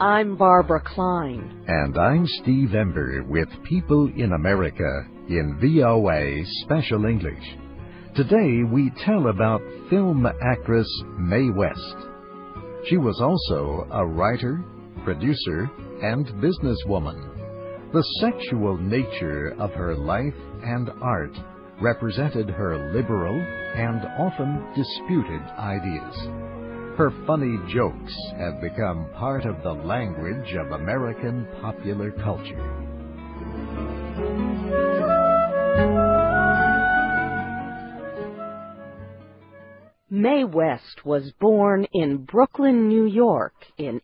I'm Barbara Klein. And I'm Steve Ember with People in America in VOA Special English. Today we tell about film actress Mae West. She was also a writer, producer, and businesswoman. The sexual nature of her life and art represented her liberal and often disputed ideas. Her funny jokes have become part of the language of American popular culture. Mae West was born in Brooklyn, New York in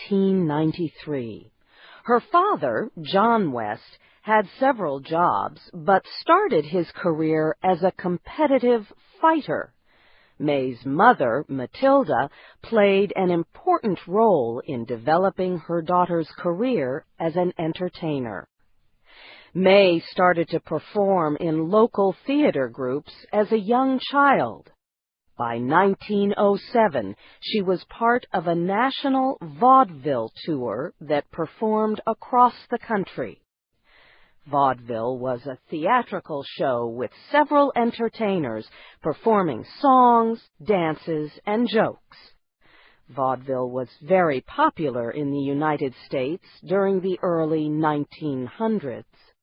1893. Her father, John West, had several jobs, but started his career as a competitive fighter. Mae's mother, Matilda, played an important role in developing her daughter's career as an entertainer. Mae started to perform in local theater groups as a young child. By 1907, she was part of a national vaudeville tour that performed across the country. Vaudeville was a theatrical show with several entertainers performing songs, dances, and jokes. Vaudeville was very popular in the United States during the early 1900s.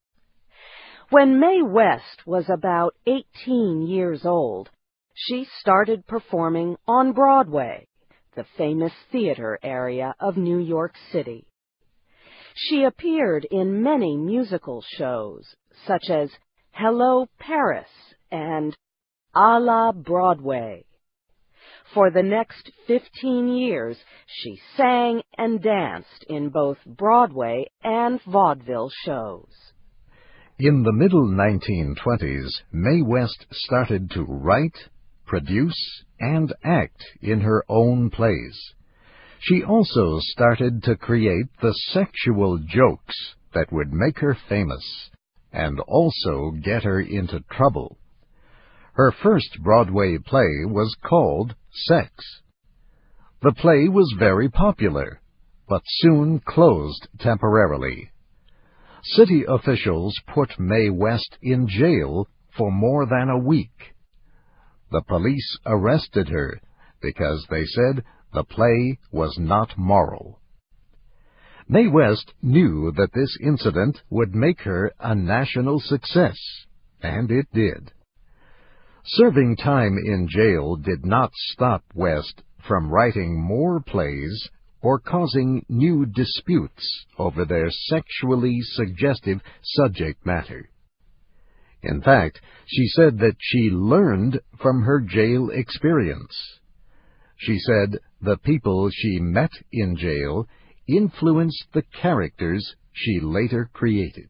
When Mae West was about 18 years old, she started performing on Broadway, the famous theater area of New York City. She appeared in many musical shows, such as Hello, Paris and A la Broadway. For the next 15 years, she sang and danced in both Broadway and vaudeville shows. In the middle 1920s, Mae West started to write, produce, and act in her own plays. She also started to create the sexual jokes that would make her famous and also get her into trouble. Her first Broadway play was called Sex. The play was very popular, but soon closed temporarily. City officials put Mae West in jail for more than a week. The police arrested her because they said the play was not moral. Mae West knew that this incident would make her a national success, and it did. Serving time in jail did not stop West from writing more plays or causing new disputes over their sexually suggestive subject matter. In fact, she said that she learned from her jail experience. She said the people she met in jail influenced the characters she later created.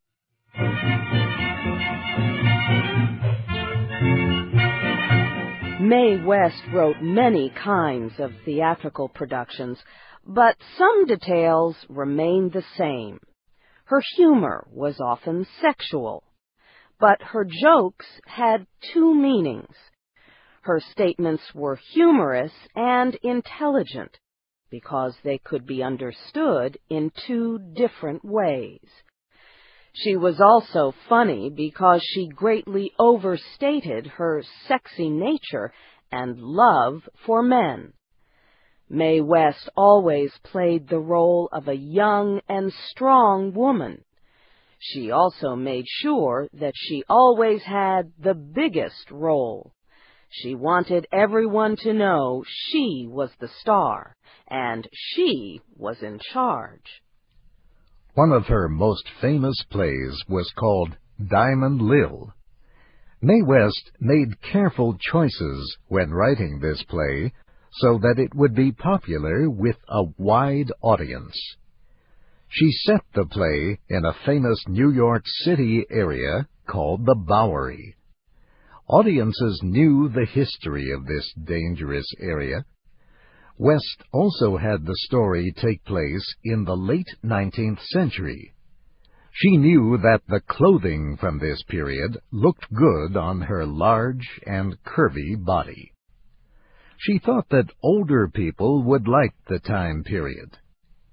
Mae West wrote many kinds of theatrical productions, but some details remained the same. Her humor was often sexual, but her jokes had two meanings. Her statements were humorous and intelligent because they could be understood in two different ways. She was also funny because she greatly overstated her sexy nature and love for men. Mae West always played the role of a young and strong woman. She also made sure that she always had the biggest role. She wanted everyone to know she was the star, and she was in charge. One of her most famous plays was called Diamond Lil. Mae West made careful choices when writing this play so that it would be popular with a wide audience. She set the play in a famous New York City area called the Bowery. Audiences knew the history of this dangerous area. West also had the story take place in the late 19th century. She knew that the clothing from this period looked good on her large and curvy body. She thought that older people would like the time period.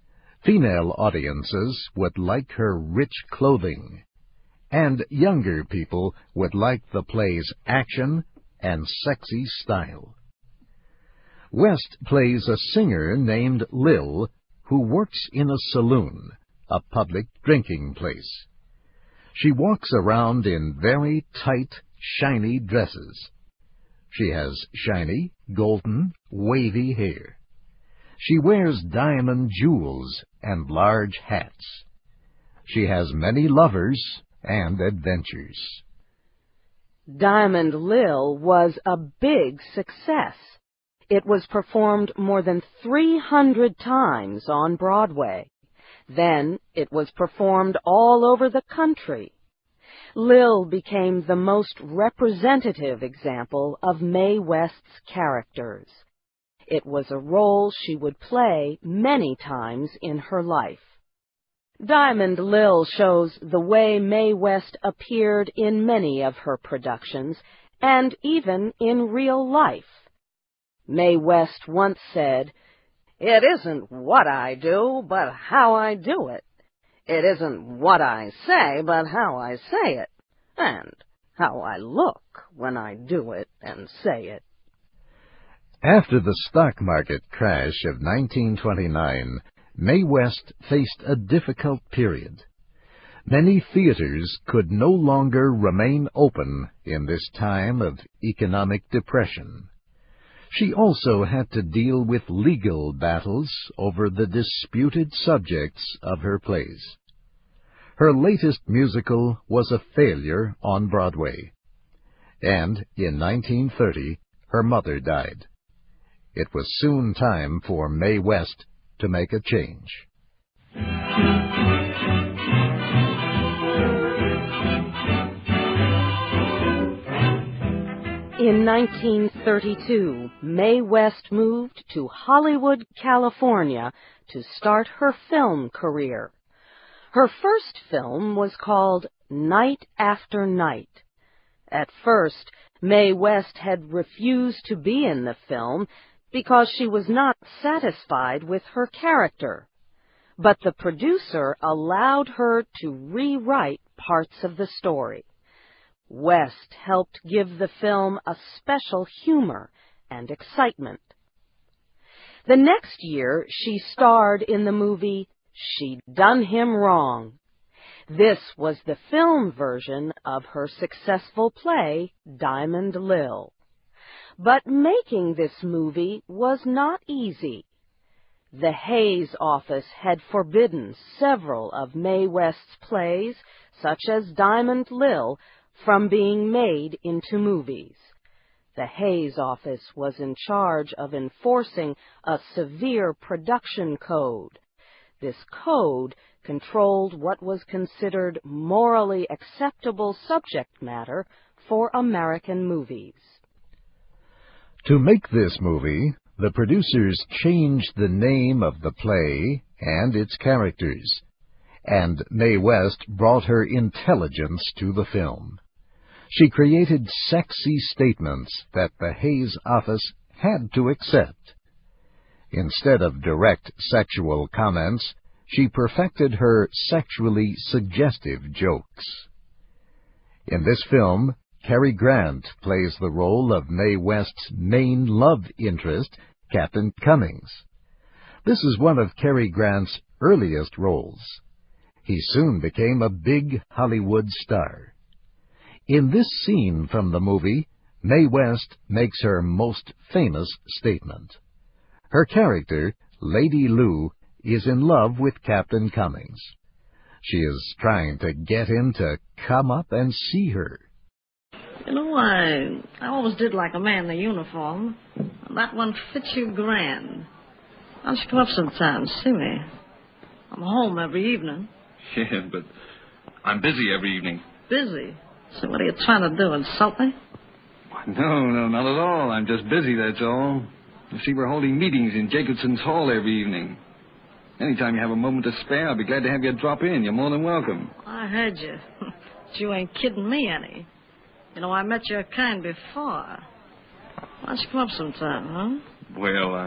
Female audiences would like her rich clothing, and younger people would like the play's action and sexy style. West plays a singer named Lil who works in a saloon, a public drinking place. She walks around in very tight, shiny dresses. She has shiny, golden, wavy hair. She wears diamond jewels and large hats. She has many lovers and adventures. Diamond Lil was a big success. It was performed more than 300 times on Broadway. Then it was performed all over the country. Lil became the most representative example of Mae West's characters. It was a role she would play many times in her life. Diamond Lil shows the way Mae West appeared in many of her productions, and even in real life. Mae West once said, "It isn't what I do, but how I do it. It isn't what I say, but how I say it, and how I look when I do it and say it." After the stock market crash of 1929, Mae West faced a difficult period. Many theaters could no longer remain open in this time of economic depression. She also had to deal with legal battles over the disputed subjects of her plays. Her latest musical was a failure on Broadway, and in 1930 her mother died. It was soon time for Mae West to make a change. In 1932, Mae West moved to Hollywood, California to start her film career. Her first film was called Night After Night. At first, Mae West had refused to be in the film because she was not satisfied with her character. But the producer allowed her to rewrite parts of the story. West helped give the film a special humor and excitement. The next year, she starred in the movie She'd Done Him Wrong. This was the film version of her successful play, Diamond Lil. But making this movie was not easy. The Hays office had forbidden several of Mae West's plays, such as Diamond Lil, from being made into movies. The Hays office was in charge of enforcing a severe production code. This code controlled what was considered morally acceptable subject matter for American movies. To make this movie, the producers changed the name of the play and its characters, and Mae West brought her intelligence to the film. She created sexy statements that the Hays office had to accept. Instead of direct sexual comments, she perfected her sexually suggestive jokes. In this film, Cary Grant plays the role of Mae West's main love interest, Captain Cummings. This is one of Cary Grant's earliest roles. He soon became a big Hollywood star. In this scene from the movie, Mae West makes her most famous statement. Her character, Lady Lou, is in love with Captain Cummings. She is trying to get him to come up and see her. You know, I always did like a man in a uniform. That one fits you grand. Why don't you come up sometime and see me? I'm home every evening. Yeah, but I'm busy every evening. Busy? So what are you trying to do, insult me? No, not at all. I'm just busy, that's all. You see, we're holding meetings in Jacobson's Hall every evening. Anytime you have a moment to spare, I'll be glad to have you drop in. You're more than welcome. I heard you. But you ain't kidding me any. You know, I met your kind before. Why don't you come up sometime, huh? Well,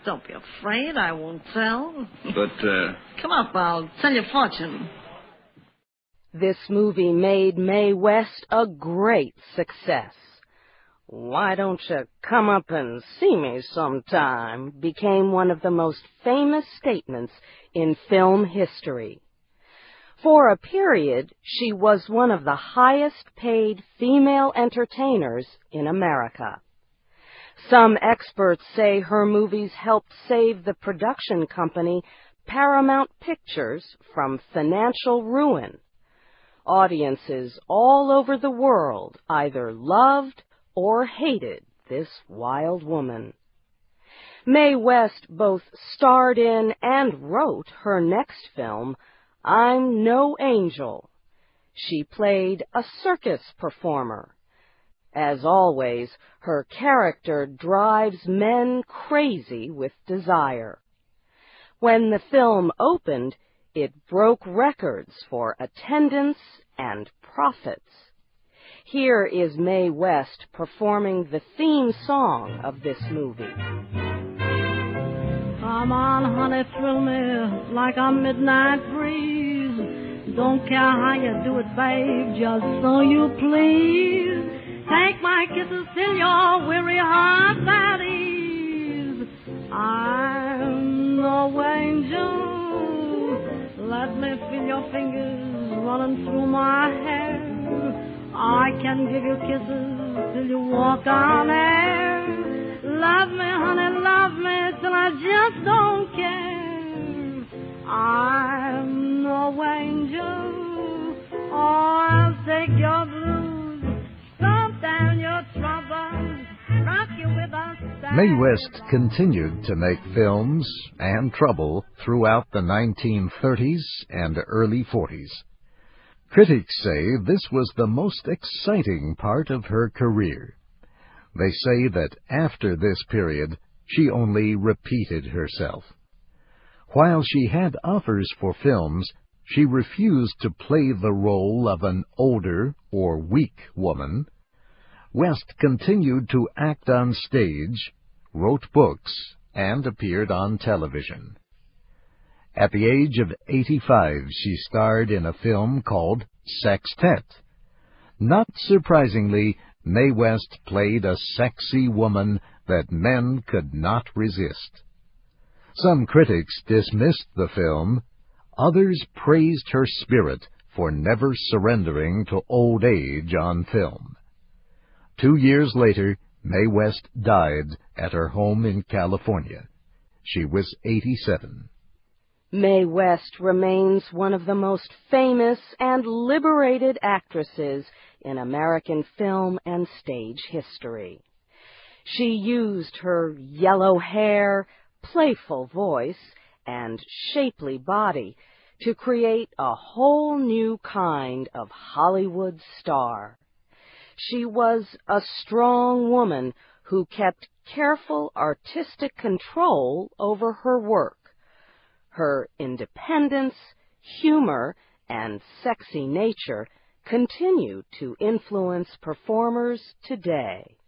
Don't be afraid. I won't tell. But, Come up. I'll tell your fortune. This movie made Mae West a great success. "Why don't you come up and see me sometime?" became one of the most famous statements in film history. For a period, she was one of the highest-paid female entertainers in America. Some experts say her movies helped save the production company Paramount Pictures from financial ruin. Audiences all over the world either loved or hated this wild woman. Mae West both starred in and wrote her next film, I'm No Angel. She played a circus performer. As always, her character drives men crazy with desire. When the film opened, it broke records for attendance and profits. Here is Mae West performing the theme song of this movie. Come on, honey, thrill me like a midnight breeze. Don't care how you do it, babe, just so you please. Take my kisses till your weary heart's at ease. I'm no angel. Let me feel your fingers running through my hair. I can give you kisses till you walk on air. Love me, honey, love me till I just don't care. I'm no angel. Oh, I'll take your blues, stomp down your troubles, rock you with a style. Mae West continued to make films and trouble throughout the 1930s and early 40s. Critics say this was the most exciting part of her career. They say that after this period, she only repeated herself. While she had offers for films, she refused to play the role of an older or weak woman. West continued to act on stage, wrote books, and appeared on television. At the age of 85, she starred in a film called Sextet. Not surprisingly, Mae West played a sexy woman that men could not resist. Some critics dismissed the film. Others praised her spirit for never surrendering to old age on film. 2 years later, Mae West died at her home in California. She was 87. Mae West remains one of the most famous and liberated actresses in American film and stage history. She used her yellow hair, playful voice, and shapely body to create a whole new kind of Hollywood star. She was a strong woman who kept careful artistic control over her work. Her independence, humor, and sexy nature continue to influence performers today.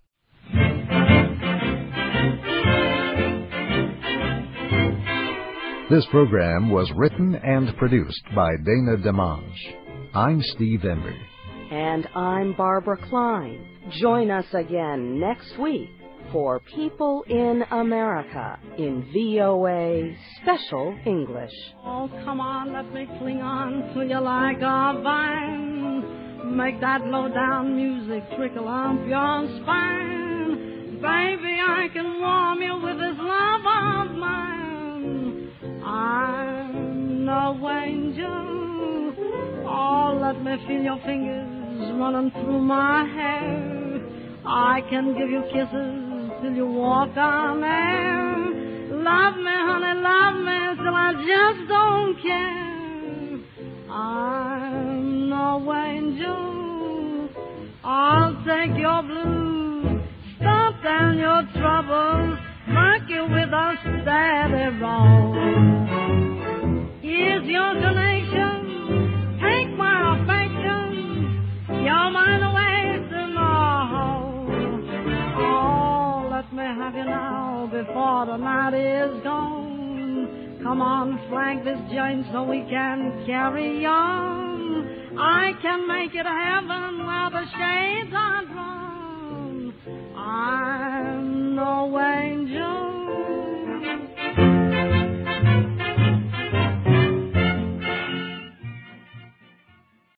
This program was written and produced by Dana DeMange. I'm Steve Ember. And I'm Barbara Klein. Join us again next week for People in America in VOA Special English. Oh, come on, let me cling on to you like a vine. Make that low-down music trickle up your spine. Baby, I can warm you with this love of mine. I'm no angel. Oh, let me feel your fingers running through my hair. I can give you kisses till you walk on air. Love me, honey, love me till I just don't care. I'm no angel. I'll take your blues, stomp down your troubles, rock you with a steady roll. Here's your donation, take my affection, you're mine away tomorrow. Let me have you now before the night is gone. Come on, flank this joint so we can carry on. I can make it heaven where the shades are drawn. I'm no way